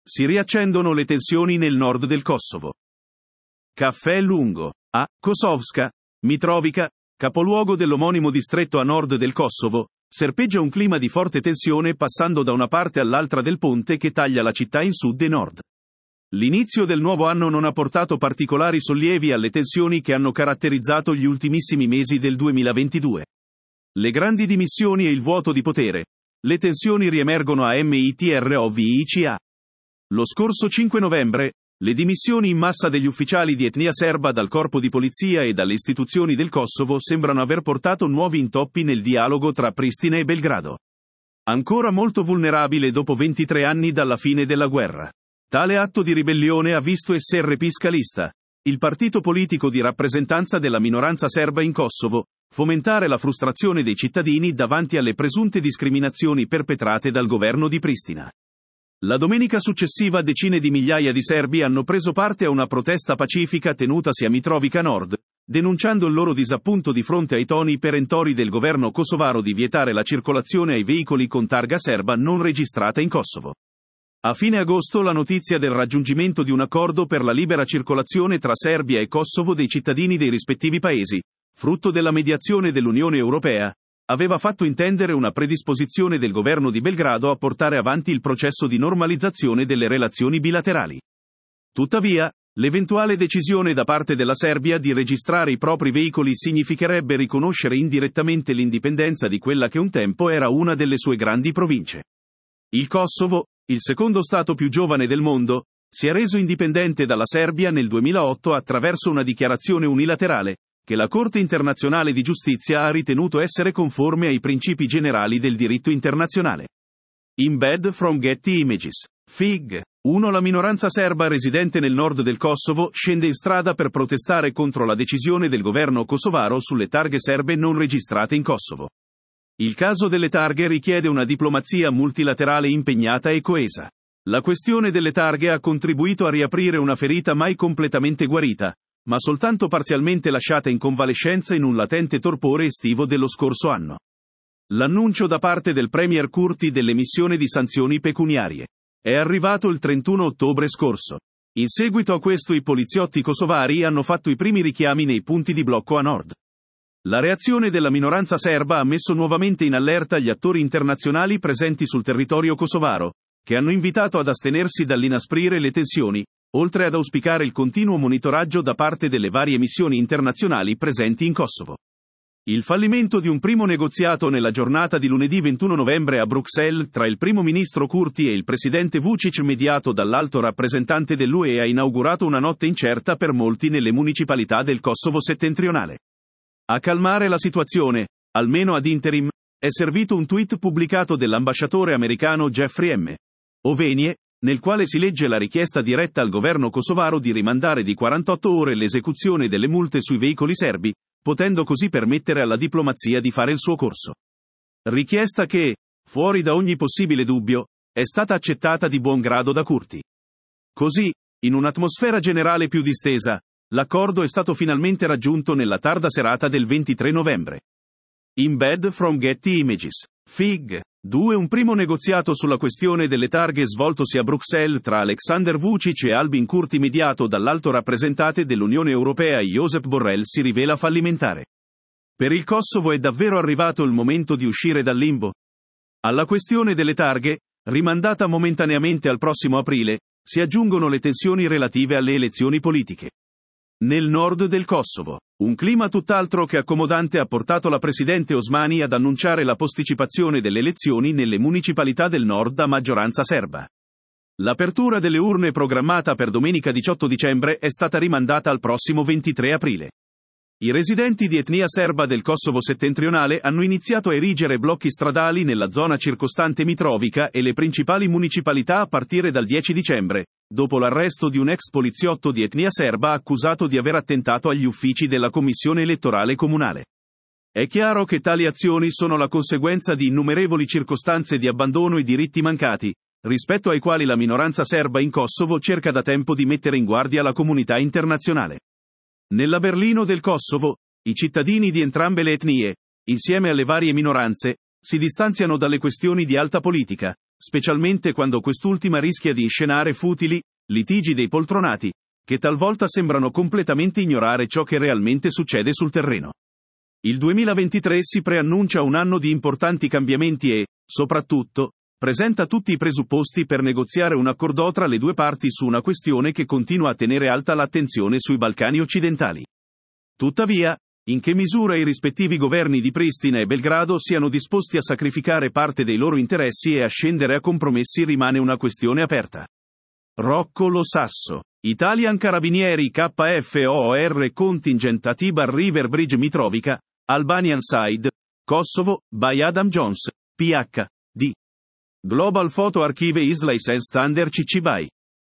Si riaccendono le tensioni nel nord del Kosovo. Caffè lungo. A Kosovska, Mitrovica, capoluogo dell'omonimo distretto a nord del Kosovo, serpeggia un clima di forte tensione passando da una parte all'altra del ponte che taglia la città in sud e nord. L'inizio del nuovo anno non ha portato particolari sollievi alle tensioni che hanno caratterizzato gli ultimissimi mesi del 2022. Le grandi dimissioni e il vuoto di potere. Le tensioni riemergono a Mitrovica. Lo scorso 5 novembre, le dimissioni in massa degli ufficiali di etnia serba dal corpo di polizia e dalle istituzioni del Kosovo sembrano aver portato nuovi intoppi nel dialogo tra Pristina e Belgrado. Ancora molto vulnerabile dopo 23 anni dalla fine della guerra. Tale atto di ribellione ha visto SR Piskalista, il partito politico di rappresentanza della minoranza serba in Kosovo, fomentare la frustrazione dei cittadini davanti alle presunte discriminazioni perpetrate dal governo di Pristina. La domenica successiva decine di migliaia di serbi hanno preso parte a una protesta pacifica tenutasi a Mitrovica Nord, denunciando il loro disappunto di fronte ai toni perentori del governo kosovaro di vietare la circolazione ai veicoli con targa serba non registrata in Kosovo. A fine agosto la notizia del raggiungimento di un accordo per la libera circolazione tra Serbia e Kosovo dei cittadini dei rispettivi paesi, frutto della mediazione dell'Unione Europea, aveva fatto intendere una predisposizione del governo di Belgrado a portare avanti il processo di normalizzazione delle relazioni bilaterali. Tuttavia, l'eventuale decisione da parte della Serbia di registrare i propri veicoli significherebbe riconoscere indirettamente l'indipendenza di quella che un tempo era una delle sue grandi province. Il Kosovo, il secondo stato più giovane del mondo, si è reso indipendente dalla Serbia nel 2008 attraverso una dichiarazione unilaterale, che la Corte internazionale di giustizia ha ritenuto essere conforme ai principi generali del diritto internazionale. Embed from Getty Images. Fig. 1. La minoranza serba residente nel nord del Kosovo scende in strada per protestare contro la decisione del governo kosovaro sulle targhe serbe non registrate in Kosovo. Il caso delle targhe richiede una diplomazia multilaterale impegnata e coesa. La questione delle targhe ha contribuito a riaprire una ferita mai completamente guarita, ma soltanto parzialmente lasciata in convalescenza in un latente torpore estivo dello scorso anno. L'annuncio da parte del Premier Kurti dell'emissione di sanzioni pecuniarie è arrivato il 31 ottobre scorso. In seguito a questo i poliziotti kosovari hanno fatto i primi richiami nei punti di blocco a nord. La reazione della minoranza serba ha messo nuovamente in allerta gli attori internazionali presenti sul territorio kosovaro, che hanno invitato ad astenersi dall'inasprire le tensioni, oltre ad auspicare il continuo monitoraggio da parte delle varie missioni internazionali presenti in Kosovo. Il fallimento di un primo negoziato nella giornata di lunedì 21 novembre a Bruxelles tra il primo ministro Kurti e il presidente Vučić mediato dall'alto rappresentante dell'UE ha inaugurato una notte incerta per molti nelle municipalità del Kosovo settentrionale. A calmare la situazione, almeno ad interim, è servito un tweet pubblicato dell'ambasciatore americano Jeffrey M. Ovenie, nel quale si legge la richiesta diretta al governo kosovaro di rimandare di 48 ore l'esecuzione delle multe sui veicoli serbi, potendo così permettere alla diplomazia di fare il suo corso. Richiesta che, fuori da ogni possibile dubbio, è stata accettata di buon grado da Kurti. Così, in un'atmosfera generale più distesa, l'accordo è stato finalmente raggiunto nella tarda serata del 23 novembre. Embed from Getty Images. Fig. 2. Un primo negoziato sulla questione delle targhe svoltosi a Bruxelles tra Aleksandar Vučić e Albin Kurti mediato dall'alto rappresentante dell'Unione Europea Josep Borrell si rivela fallimentare. Per il Kosovo è davvero arrivato il momento di uscire dal limbo? Alla questione delle targhe, rimandata momentaneamente al prossimo aprile, si aggiungono le tensioni relative alle elezioni politiche. Nel nord del Kosovo, un clima tutt'altro che accomodante ha portato la presidente Osmani ad annunciare la posticipazione delle elezioni nelle municipalità del nord a maggioranza serba. L'apertura delle urne programmata per domenica 18 dicembre è stata rimandata al prossimo 23 aprile. I residenti di etnia serba del Kosovo settentrionale hanno iniziato a erigere blocchi stradali nella zona circostante Mitrovica e le principali municipalità a partire dal 10 dicembre, dopo l'arresto di un ex poliziotto di etnia serba accusato di aver attentato agli uffici della Commissione elettorale comunale. È chiaro che tali azioni sono la conseguenza di innumerevoli circostanze di abbandono e diritti mancati, rispetto ai quali la minoranza serba in Kosovo cerca da tempo di mettere in guardia la comunità internazionale. Nella Berlino del Kosovo, i cittadini di entrambe le etnie, insieme alle varie minoranze, si distanziano dalle questioni di alta politica, specialmente quando quest'ultima rischia di inscenare futili litigi dei poltronati, che talvolta sembrano completamente ignorare ciò che realmente succede sul terreno. Il 2023 si preannuncia un anno di importanti cambiamenti e, soprattutto, presenta tutti i presupposti per negoziare un accordo tra le due parti su una questione che continua a tenere alta l'attenzione sui Balcani occidentali. Tuttavia, in che misura i rispettivi governi di Pristina e Belgrado siano disposti a sacrificare parte dei loro interessi e a scendere a compromessi rimane una questione aperta. Rocco Lo Sasso. Italian Carabinieri KFOR Contingent at Ibar River Bridge Mitrovica, Albanian Side, Kosovo, by Adam Jones, Ph.D. Global Photo Archive is licensed under CC BY.